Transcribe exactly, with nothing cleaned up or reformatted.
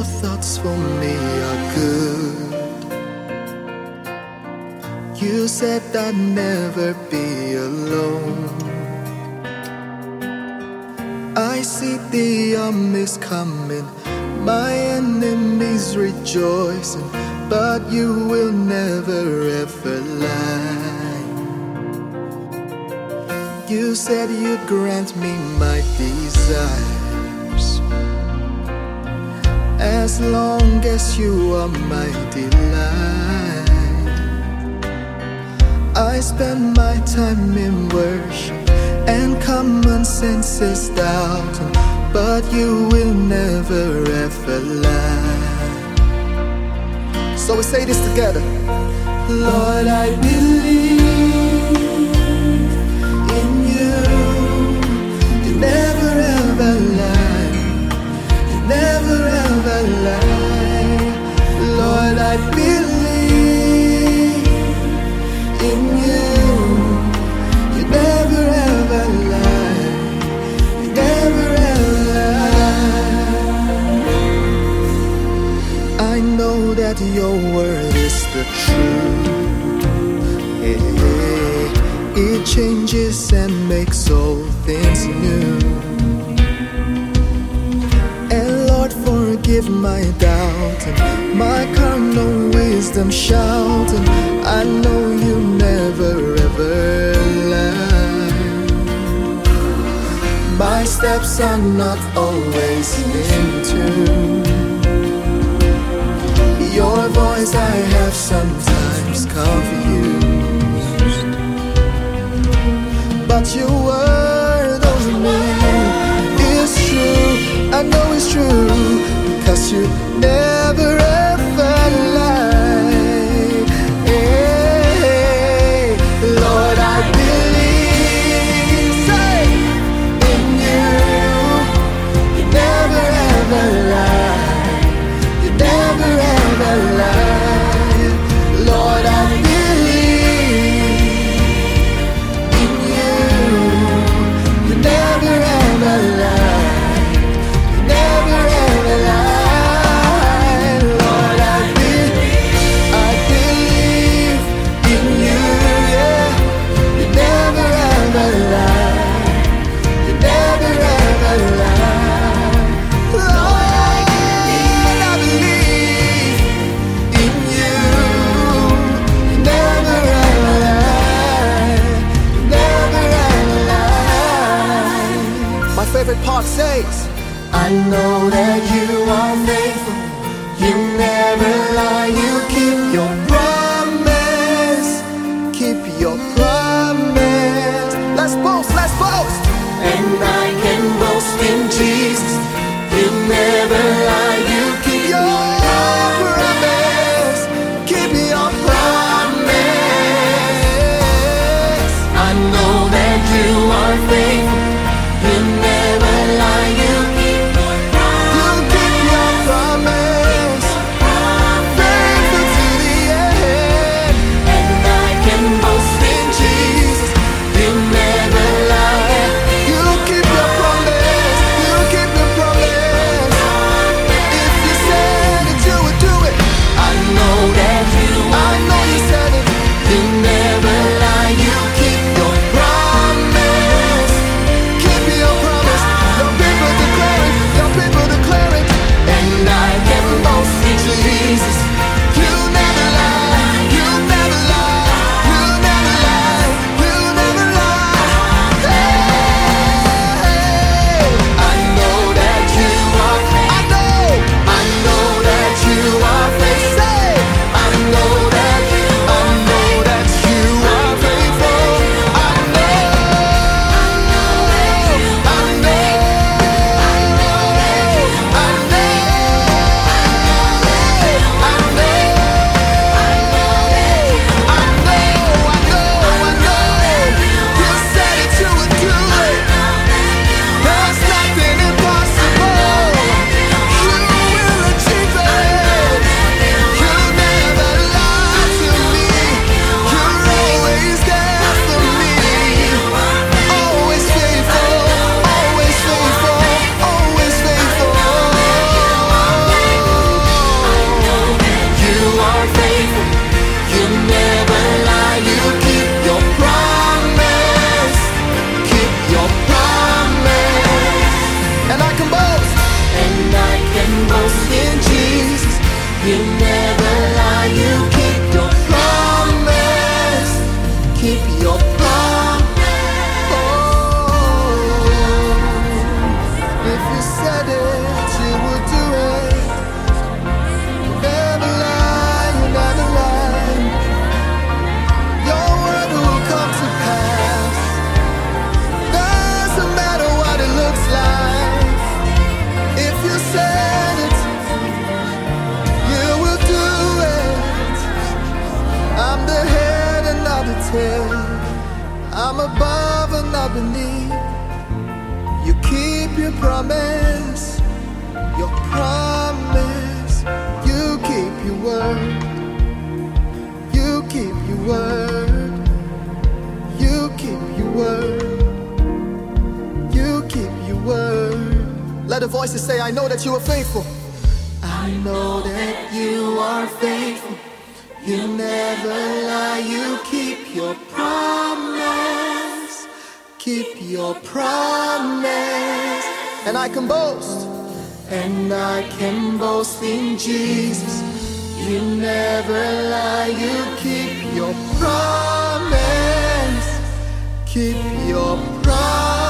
your thoughts for me are good. You said I'd never be alone. I see the armies coming, my enemies rejoicing, but you will never ever lie. You said you'd grant me my desires, as long as you are my delight. I spend my time in worship and common sense is doubting, but you will never ever lie. So we say this together. Lord, I believe in you. You never ever lie. You never ever lie. Lord, I believe in you. You never ever lie. You never ever lie. I know that your word is the truth. Yeah. It changes and makes all things new. And Lord, forgive my doubt and my carnal wisdom shouting. I know you never ever lie. My steps are not always in tune. Your voice I have sometimes confused, but your word over me is true. I know it's true, because you never ever lie. Hey, Lord, I believe, say, in you. You never ever lie. You never ever lie. Lord, I believe in you. You never ever lie. You never ever lie. Lord, I believe, I believe in you. Yeah, you never ever lie. You never ever lie. Lord, I believe in you. You never ever lie. You never ever lie. My favorite part says, I know that you are faithful. You never lie. You keep your promise. Keep your promise. Let's boast, let's boast. And I can boast in Jesus. You never lie. You keep your promise. Keep your promise. I know that you are faithful. You never lie. You keep your promise. You keep your promise. Faithful to the end. You never lie, you keep your promise. Keep your promise. Oh, if you said it, you would do it. You never lie, you never lie. Your word will come to pass. Doesn't matter what it looks like. If you said it, you will do it. I'm the head and not the tail. I'm above and not beneath. You keep your promise. Your promise. You keep your word. You keep your word. You keep your word. You keep your word. Let the voices say, I know that you are faithful. I know that you are faithful. You never lie, you keep your promise. Keep your promise. And I can boast. And I can boast in Jesus. You never lie, you keep your promise. Keep your promise.